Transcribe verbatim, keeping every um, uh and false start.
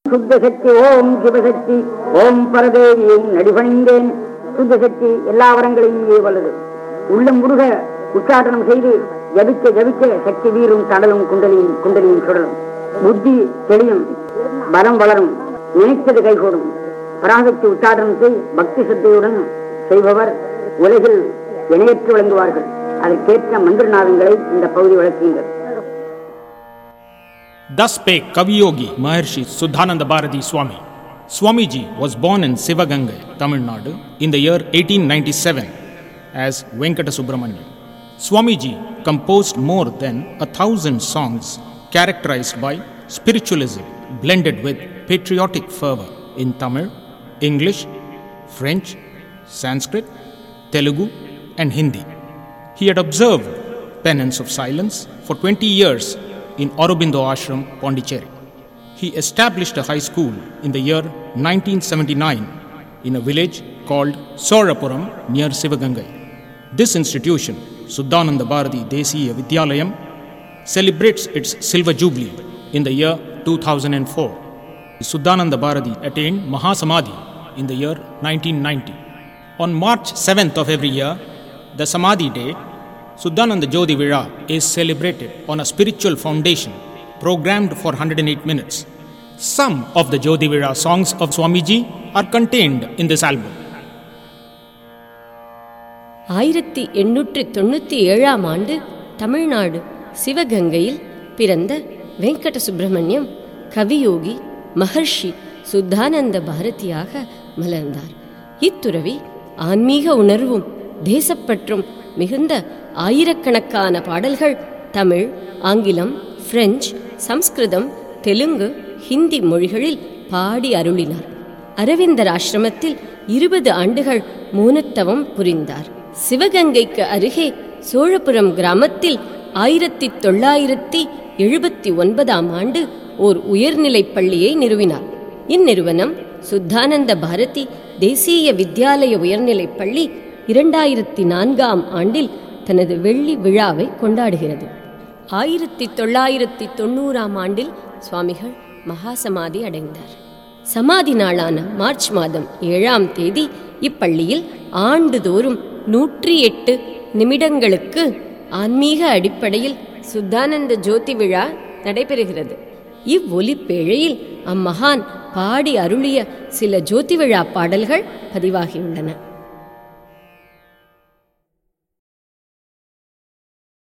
சுத்த சக்தி ஓம் சிவசக்தி ஓம் பரதேவியை நடிபணிந்தேன். சுத்த சக்தி எல்லா வரங்களையும் வல்லது. உள்ளம் முருக உச்சாடனம் செய்து ஜபிக்க ஜபிக்க சக்தி வீரும் கடலும் குண்டலியும் குண்டலியும் சுடலும். புத்தி தெளியும், பலம் வளரும், நினைத்தது கைகூடும். பராசக்தி உச்சாடனத்தை பக்தி சத்தையுடன் செய்பவர் உலகில் இணையற்று விளங்குவார்கள். அதற்கேற்ற மந்திரநாதங்களை இந்த பகுதி விளக்குகின்றது. Thus spake Kaviyogi Maharshi Suddhananda Bharati Swami. Swamiji was born in Sivagangai, Tamil Nadu in the year eighteen ninety-seven as Venkata Subramaniam. Swamiji composed more than a thousand songs characterized by spiritualism blended with patriotic fervor in Tamil, English, French, Sanskrit, Telugu and Hindi. He had observed penance of silence for twenty years in Aurobindo Ashram, Pondicherry. He established a high school in the year nineteen seventy-nine in a village called Sorapuram near Sivagangai. This institution, Suddhananda Bharati Desiya Vidyalayam, celebrates its silver jubilee in the year two thousand four. Suddhananda Bharati attained Mahasamadhi in the year nineteen ninety. On March seventh of every year, the Samadhi date, Suddhananda Jyoti Vira is celebrated on a spiritual foundation programmed for one hundred eight minutes. Some of the Jyoti Vira songs of Swamiji are contained in this album. ஆயிரத்தி எண்ணூற்றி தொண்ணூற்றி ஏழாம் ஆண்டு தமிழ்நாடு சிவகங்கையில் பிறந்த வெங்கட சுப்பிரமணியம் கவியோகி மகர்ஷி சுத்தானந்த பாரதியாக மலர்ந்தார். இத்துறவி ஆன்மீக உணர்வும் தேசப்பற்றும் மிகுந்த ஆயிரக்கணக்கான பாடல்கள் தமிழ், ஆங்கிலம், பிரெஞ்சு, சம்ஸ்கிருதம், தெலுங்கு, ஹிந்தி மொழிகளில் பாடி அருளினார். அரவிந்தர் ஆசிரமத்தில் இருபது ஆண்டுகள் மௌனத்தவம் புரிந்தார். சிவகங்கைக்கு அருகே சோழபுரம் கிராமத்தில் ஆயிரத்தி தொள்ளாயிரத்தி எழுபத்தி ஒன்பதாம் ஆண்டு ஓர் உயர்நிலைப் பள்ளியை நிறுவினார். இந்நிறுவனம் சுத்தானந்த பாரதி தேசிய வித்யாலய உயர்நிலைப் பள்ளி இரண்டாயிரத்தி நான்காம் ஆண்டில் தனது வெள்ளி விழாவை கொண்டாடுகிறது. ஆயிரத்தி தொள்ளாயிரத்தி தொண்ணூறாம் ஆண்டில் சுவாமிகள் மகாசமாதி அடைந்தார். சமாதி நாளான மார்ச் மாதம் ஏழாம் தேதி இப்பள்ளியில் ஆண்டுதோறும் நூற்றி எட்டு நிமிடங்களுக்கு ஆன்மீக அடிப்படையில் சுத்தானந்த ஜோதி விழா நடைபெறுகிறது. இவ்வொலிப்பேழையில் அம்மகான் பாடி அருளிய சில ஜோதி விழா பாடல்கள் பதிவாகியுள்ளன.